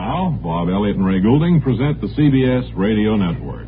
now, Bob Elliott and Ray Goulding present the CBS Radio Network.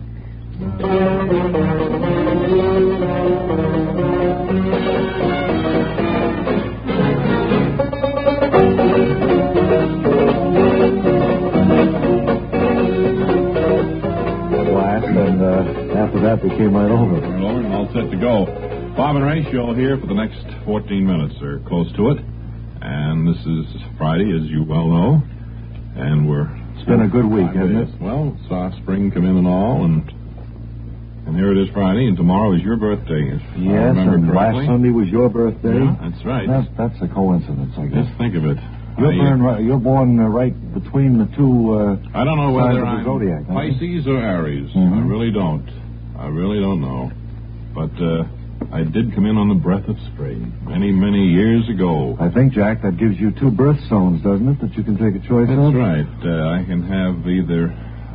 After that, we came right over. We're over and all set to go. Bob and Ray show here for the next 14 minutes, or close to it. And this is Friday, as you well know. And It's been a good week, hasn't it? Well, saw spring come in and all, and here it is Friday, and tomorrow is your birthday. Yes, and last Sunday was your birthday. Yeah, that's right. That's a coincidence, I guess. Just think of it. You're born right between the two I don't know whether I'm zodiac, Pisces or Aries. Mm-hmm. I really don't know. But I did come in on the breath of spring many, many years ago. I think, Jack, that gives you two birthstones, doesn't it, that you can take a choice of? That's right. I can have either...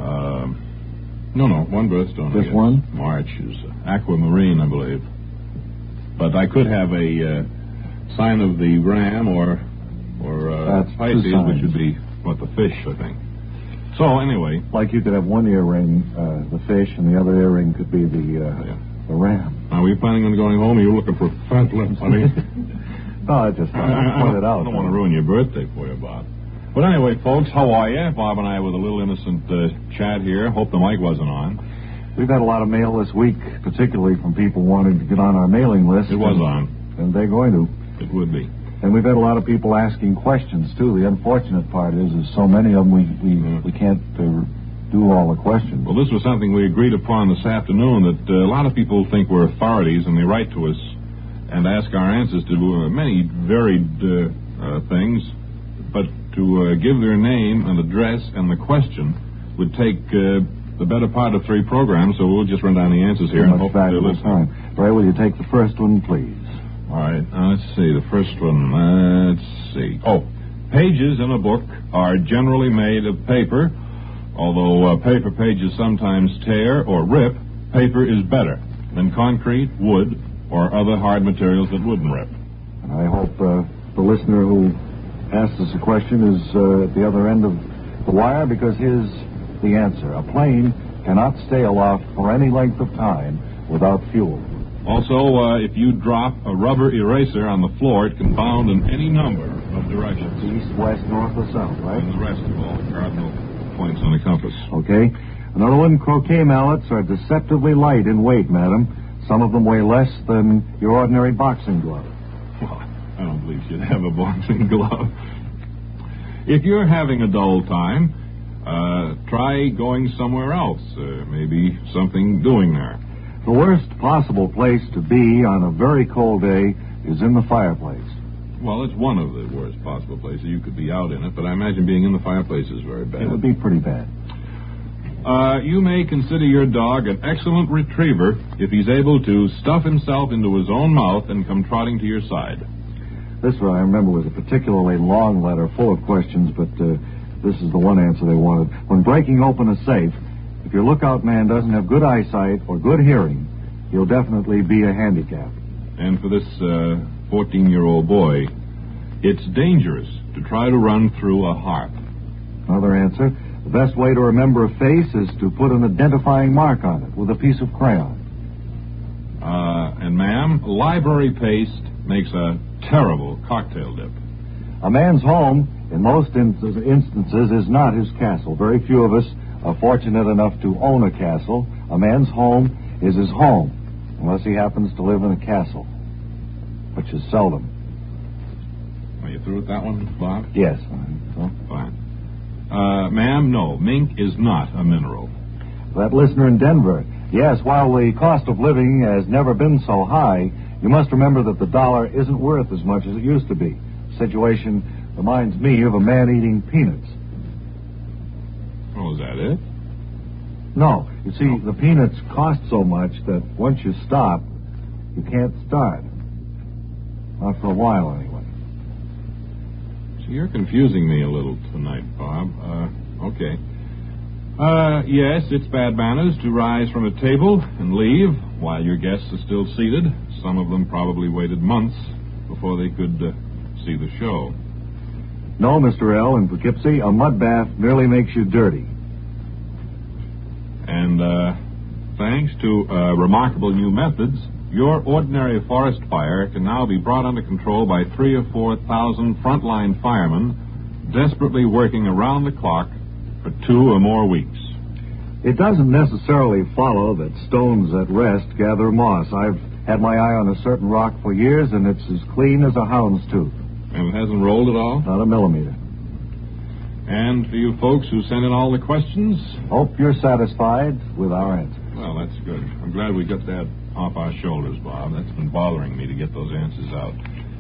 one birthstone. Just one? March is aquamarine, I believe. But I could have a sign of the ram or Pisces, which would be, the fish, I think. So, anyway. Like you could have one earring, the fish, and the other earring could be the ram. Now, were you planning on going home, or are you looking for fat lips? I mean... No, I just pointed out. I don't want to ruin your birthday for you, Bob. But anyway, folks, how are you? Bob and I with a little innocent chat here. Hope the mic wasn't on. We've had a lot of mail this week, particularly from people wanting to get on our mailing list. It was on. And they're going to. It would be. And we've had a lot of people asking questions, too. The unfortunate part is so many of them we can't do all the questions. Well, this was something we agreed upon this afternoon, that a lot of people think we're authorities, and they write to us and ask our answers to many varied things. But to give their name and address and the question would take the better part of 3 programs, so we'll just run down the answers here and hope they're listening. Ray, will you take the first one, please? All right, let's see. The first one, let's see. Pages in a book are generally made of paper. Although paper pages sometimes tear or rip, paper is better than concrete, wood, or other hard materials that wouldn't rip. And I hope the listener who asked us a question is at the other end of the wire, because here's the answer. A plane cannot stay aloft for any length of time without fuel. Also, if you drop a rubber eraser on the floor, it can bound in any number of directions. East, west, north, or south, right? And the rest of all the cardinal points on the compass. Okay. Another one, croquet mallets are deceptively light in weight, madam. Some of them weigh less than your ordinary boxing glove. Well, I don't believe you'd have a boxing glove. If you're having a dull time, try going somewhere else. Maybe something doing there. The worst possible place to be on a very cold day is in the fireplace. Well, it's one of the worst possible places. You could be out in it, but I imagine being in the fireplace is very bad. It would be pretty bad. You may consider your dog an excellent retriever if he's able to stuff himself into his own mouth and come trotting to your side. This one, I remember, was a particularly long letter full of questions, but this is the one answer they wanted. When breaking open a safe, if your lookout man doesn't have good eyesight or good hearing, he'll definitely be a handicap. And for this 14-year-old boy, it's dangerous to try to run through a hearth. Another answer, the best way to remember a face is to put an identifying mark on it with a piece of crayon. And ma'am, library paste makes a terrible cocktail dip. A man's home, in most instances, is not his castle. Very few of us are fortunate enough to own a castle. A man's home is his home, unless he happens to live in a castle, which is seldom. Are you through with that one, Bob? Yes. Fine. Ma'am, no, mink is not a mineral. That listener in Denver, yes, while the cost of living has never been so high, you must remember that the dollar isn't worth as much as it used to be. The situation reminds me of a man eating peanuts. Oh, is that it? No. You see, the peanuts cost so much that once you stop, you can't start. Not for a while, anyway. So you're confusing me a little tonight, Bob. Okay. Yes, it's bad manners to rise from a table and leave while your guests are still seated. Some of them probably waited months before they could see the show. No, Mr. L. in Poughkeepsie, a mud bath merely makes you dirty. And thanks to remarkable new methods, your ordinary forest fire can now be brought under control by 3,000 or 4,000 frontline firemen desperately working around the clock for 2 or more weeks. It doesn't necessarily follow that stones at rest gather moss. I've had my eye on a certain rock for years, and it's as clean as a hound's tooth. And it hasn't rolled at all? Not a millimeter. And for you folks who sent in all the questions? Hope you're satisfied with our answers. Well, that's good. I'm glad we got that off our shoulders, Bob. That's been bothering me to get those answers out.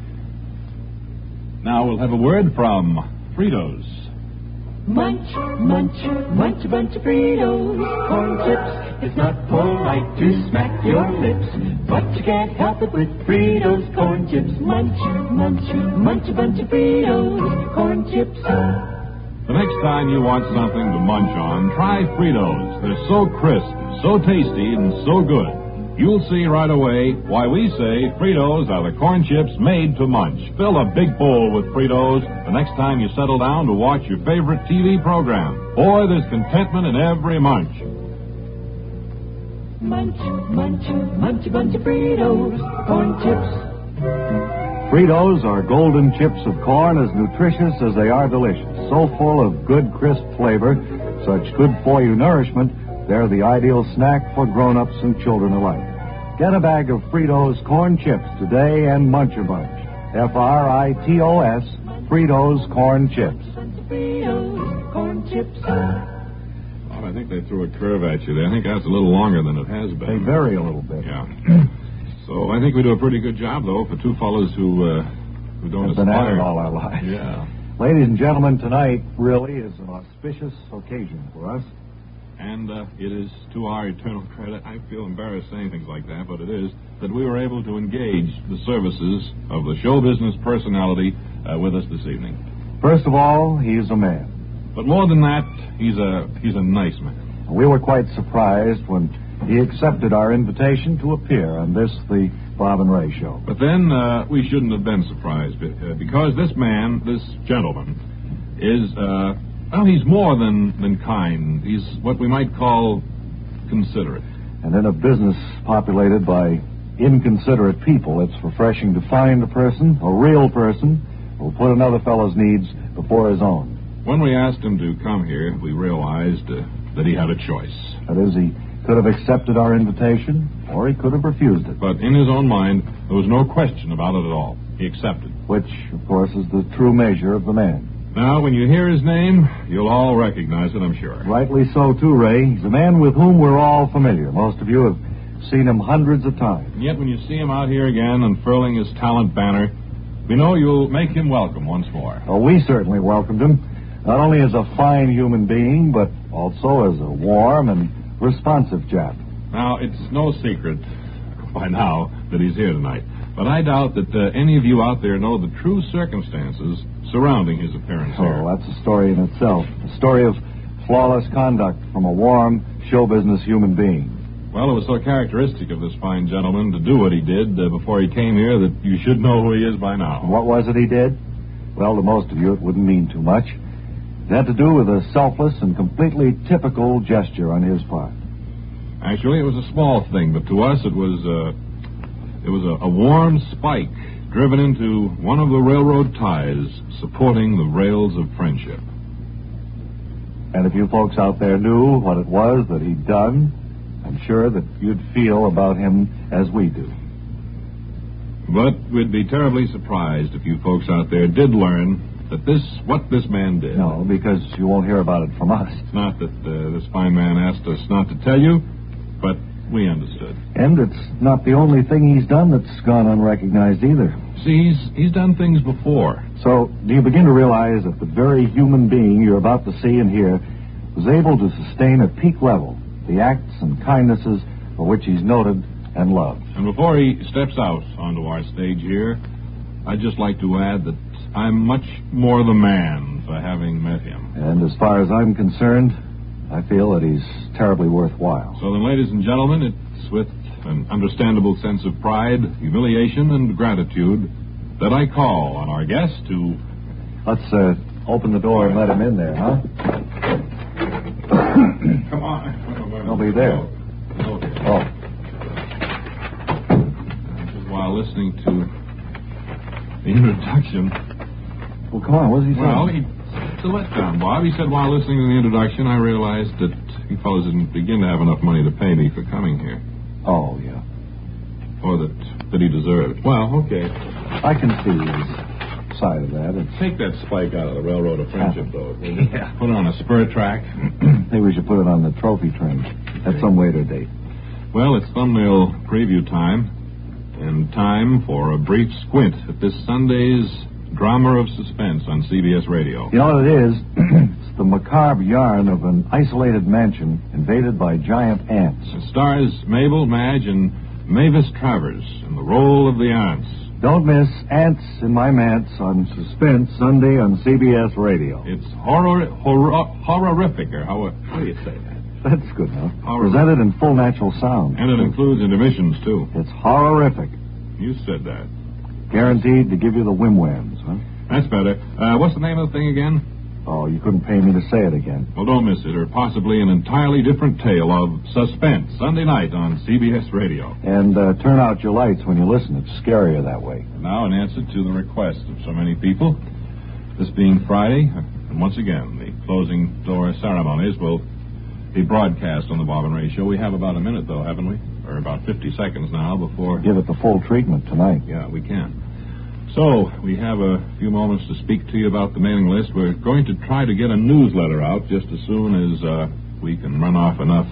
Now we'll have a word from Fritos. Munch, munch, munch a bunch of Fritos, corn chips. It's not polite to smack your lips, but you can't help it with Fritos corn chips. Munch, munch, munch a bunch of Fritos, corn chips. The next time you want something to munch on, try Fritos. They're so crisp, so tasty, and so good. You'll see right away why we say Fritos are the corn chips made to munch. Fill a big bowl with Fritos the next time you settle down to watch your favorite TV program. Boy, there's contentment in every munch. Munch, munch, munch a bunch of Fritos, corn chips. Fritos are golden chips of corn, as nutritious as they are delicious. So full of good, crisp flavor, such good-for-you nourishment, they're the ideal snack for grown-ups and children alike. Get a bag of Fritos corn chips today and munch a bunch. Fritos, Fritos corn chips. Fritos corn chips. Well, I think they threw a curve at you there. I think that's a little longer than it has They been. vary a little bit. Yeah. So I think we do a pretty good job, though, for two fellows who don't We've been at aspire. it all our lives. Yeah. Ladies and gentlemen, tonight really is an auspicious occasion for us. And it is to our eternal credit, I feel embarrassed saying things like that, but it is, that we were able to engage the services of the show business personality with us this evening. First of all, he's a man. But more than that, he's a nice man. We were quite surprised when he accepted our invitation to appear on this, the Bob and Ray Show. But then we shouldn't have been surprised, because this man, this gentleman, is... well, he's more than kind. He's what we might call considerate. And in a business populated by inconsiderate people, it's refreshing to find a person, a real person, who'll put another fellow's needs before his own. When we asked him to come here, we realized that he had a choice. That is, he could have accepted our invitation, or he could have refused it. But in his own mind, there was no question about it at all. He accepted. Which, of course, is the true measure of the man. Now, when you hear his name, you'll all recognize it, I'm sure. Rightly so, too, Ray. He's a man with whom we're all familiar. Most of you have seen him hundreds of times. And yet, when you see him out here again unfurling his talent banner, we know you'll make him welcome once more. Oh, we certainly welcomed him, not only as a fine human being, but also as a warm and responsive chap. Now, it's no secret by now that he's here tonight, but I doubt that any of you out there know the true circumstances surrounding his appearance here. Oh, that's a story in itself. A story of flawless conduct from a warm, show business human being. Well, it was so characteristic of this fine gentleman to do what he did before he came here that you should know who he is by now. And what was it he did? Well, to most of you, it wouldn't mean too much. It had to do with a selfless and completely typical gesture on his part. Actually, it was a small thing, but to us it was a warm spike driven into one of the railroad ties supporting the rails of friendship. And if you folks out there knew what it was that he'd done, I'm sure that you'd feel about him as we do. But we'd be terribly surprised if you folks out there did learn that what this man did. No, because you won't hear about it from us. It's not that this fine man asked us not to tell you, but we understood. And it's not the only thing he's done that's gone unrecognized either. See, he's done things before. So, do you begin to realize that the very human being you're about to see and hear was able to sustain at peak level the acts and kindnesses for which he's noted and loved? And before he steps out onto our stage here, I'd just like to add that I'm much more the man for having met him. And as far as I'm concerned, I feel that he's terribly worthwhile. So then, ladies and gentlemen, it's with an understandable sense of pride, humiliation, and gratitude that I call on our guest to Let's open the door and let him in there, huh? Come on. He'll be there. Oh. Just while listening to the introduction. Well, come on. What does he say? Well, it's a letdown, Bob. He said while listening to the introduction, I realized that you fellows didn't begin to have enough money to pay me for coming here. Oh, yeah. Or that he deserved. Well, okay. I can see his side of that. Take that spike out of the Railroad of Friendship, though. Yeah. Put it on a spur track. Maybe we should put it on the trophy train at some later date. Well, it's thumbnail preview time, and time for a brief squint at this Sunday's drama of suspense on CBS Radio. You know what it is? It's the macabre yarn of an isolated mansion invaded by giant ants. It stars Mabel, Madge, and Mavis Travers in the role of the ants. Don't miss Ants in My Manse on Suspense Sunday on CBS Radio. It's horrific, or how do you say that? That's good enough. Presented in full natural sound. And it includes intermissions, too. It's horrific. You said that. Guaranteed to give you the whim-whams, huh? That's better. What's the name of the thing again? Oh, you couldn't pay me to say it again. Well, don't miss it, or possibly an entirely different tale of suspense, Sunday night on CBS Radio. And turn out your lights when you listen. It's scarier that way. And now, in answer to the request of so many people, this being Friday, and once again, the closing door ceremonies will be broadcast on the Bob and Ray Show. We have about a minute, though, haven't we? Or about 50 seconds now before... Give it the full treatment tonight. Yeah, we can. So, we have a few moments to speak to you about the mailing list. We're going to try to get a newsletter out just as soon as we can run off enough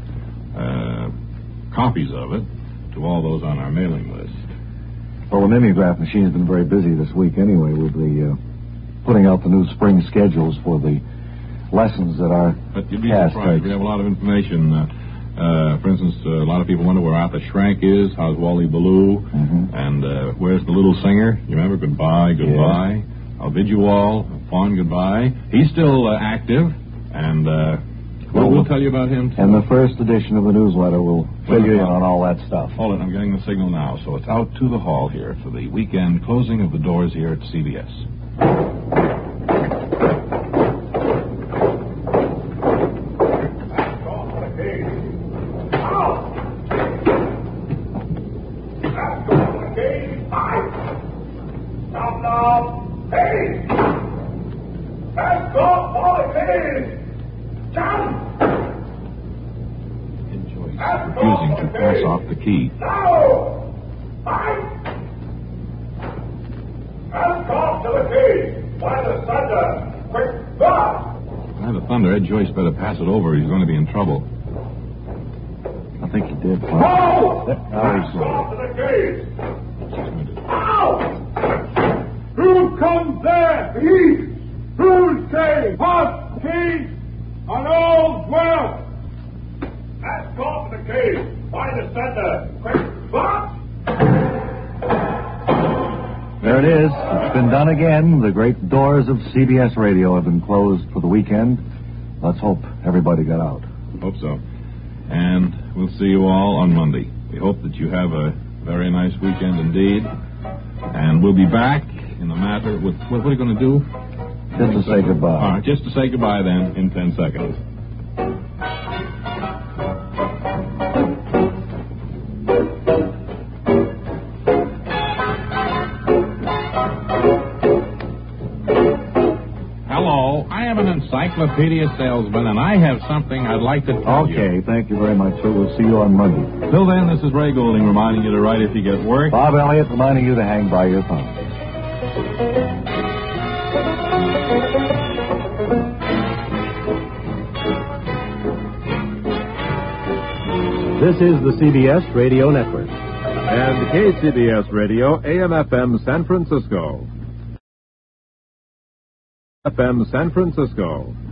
copies of it to all those on our mailing list. Well, the mimeograph machine's been very busy this week anyway with the putting out the new spring schedules for the lessons that are But you'd be surprised. We have a lot of information. For instance, a lot of people wonder where Arthur Schrank is, how's Wally Ballou, and where's the little singer? You remember? Goodbye, goodbye. Yes. I'll bid you all a fond goodbye. He's still active, and we'll tell you about him, too. And the first edition of the newsletter will fill you in on all that stuff. Hold it, I'm getting the signal now, so it's out to the hall here for the weekend closing of the doors here at CBS. Refusing to pass off the key. No! Let's off to the key! By the thunder! Quick, stop! By the thunder, Ed Joyce better pass it over. He's going to be in trouble. I think he did. No! Let's off to the key! Ow! Who comes there? He! Who's key? What? Key? An old well! Let's go for the cave. By the center. Quick, what? There it is. It's been done again. The great doors of CBS Radio have been closed for the weekend. Let's hope everybody got out. Hope so. And we'll see you all on Monday. We hope that you have a very nice weekend indeed. And we'll be back in the matter with... What are you going to do? Just to say goodbye. All right, just to say goodbye then in 10 seconds. Encyclopedia salesman, and I have something I'd like to tell you. Okay, thank you very much, sir. We'll see you on Monday. Till then, this is Ray Goulding reminding you to write if you get work. Bob Elliott reminding you to hang by your thumb. This is the CBS Radio Network. And KCBS Radio, AM/FM San Francisco. FM San Francisco.